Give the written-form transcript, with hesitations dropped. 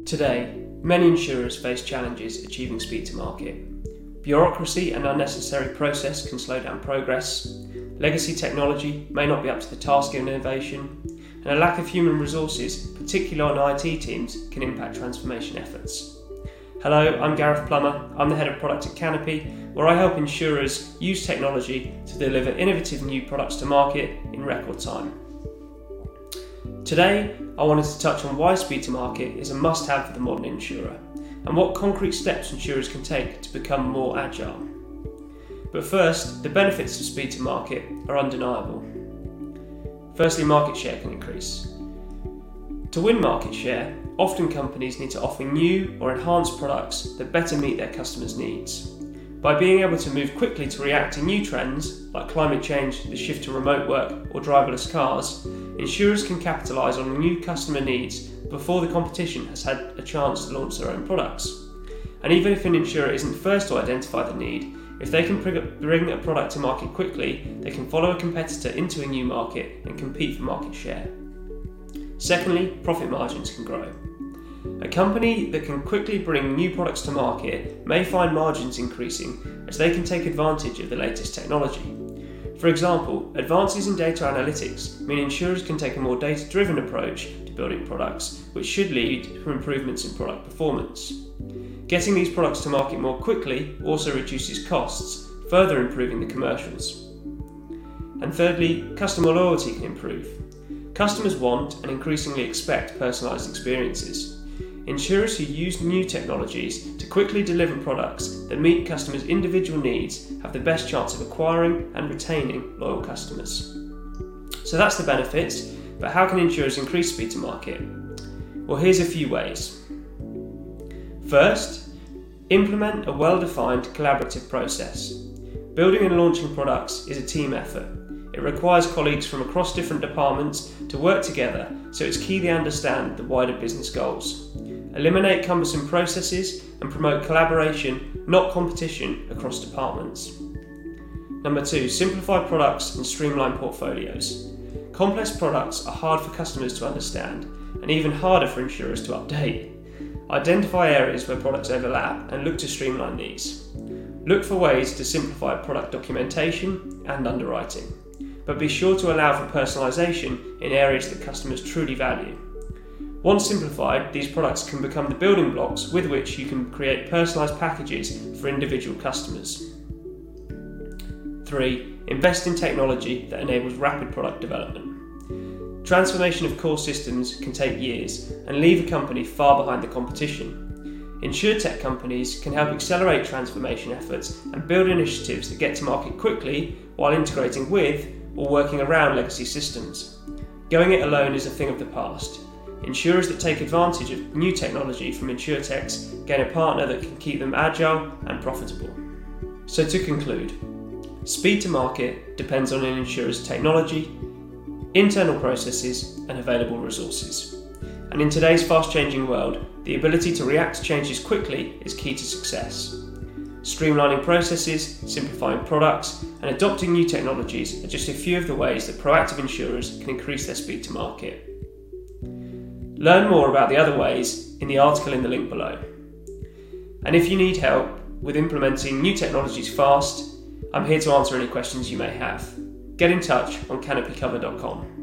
Today, many insurers face challenges achieving speed to market. Bureaucracy and unnecessary process can slow down progress. Legacy technology may not be up to the task of innovation, and a lack of human resources, particularly on IT teams, can impact transformation efforts. Hello, I'm Gareth Plummer. I'm the Head of Product at Canopy, where I help insurers use technology to deliver innovative new products to market in record time. Today, I wanted to touch on why speed to market is a must-have for the modern insurer, and what concrete steps insurers can take to become more agile. But first, the benefits of speed to market are undeniable. Firstly, market share can increase. To win market share, often companies need to offer new or enhanced products that better meet their customers' needs. By being able to move quickly to react to new trends like climate change, the shift to remote work, or driverless cars, insurers can capitalise on new customer needs before the competition has had a chance to launch their own products. And even if an insurer isn't first to identify the need, if they can bring a product to market quickly, they can follow a competitor into a new market and compete for market share. Secondly, profit margins can grow. A company that can quickly bring new products to market may find margins increasing as they can take advantage of the latest technology. For example, advances in data analytics mean insurers can take a more data-driven approach to building products, which should lead to improvements in product performance. Getting these products to market more quickly also reduces costs, further improving the commercials. And thirdly, customer loyalty can improve. Customers want and increasingly expect personalised experiences. Insurers who use new technologies to quickly deliver products that meet customers' individual needs have the best chance of acquiring and retaining loyal customers. So that's the benefits, but how can insurers increase speed to market? Well, here's a few ways. First, implement a well-defined collaborative process. Building and launching products is a team effort. It requires colleagues from across different departments to work together, so it's key they understand the wider business goals. Eliminate cumbersome processes and promote collaboration, not competition, across departments. Number 2, simplify products and streamline portfolios. Complex products are hard for customers to understand and even harder for insurers to update. Identify areas where products overlap and look to streamline these. Look for ways to simplify product documentation and underwriting, but be sure to allow for personalisation in areas that customers truly value. Once simplified, these products can become the building blocks with which you can create personalised packages for individual customers. 3. Invest in technology that enables rapid product development. Transformation of core systems can take years and leave a company far behind the competition. Insurtech companies can help accelerate transformation efforts and build initiatives that get to market quickly while integrating with or working around legacy systems. Going it alone is a thing of the past. Insurers that take advantage of new technology from insurtechs gain a partner that can keep them agile and profitable. So to conclude, speed to market depends on an insurer's technology, internal processes and available resources. And in today's fast-changing world, the ability to react to changes quickly is key to success. Streamlining processes, simplifying products and adopting new technologies are just a few of the ways that proactive insurers can increase their speed to market. Learn more about the other ways in the article in the link below. And if you need help with implementing new technologies fast, I'm here to answer any questions you may have. Get in touch on canopycover.com.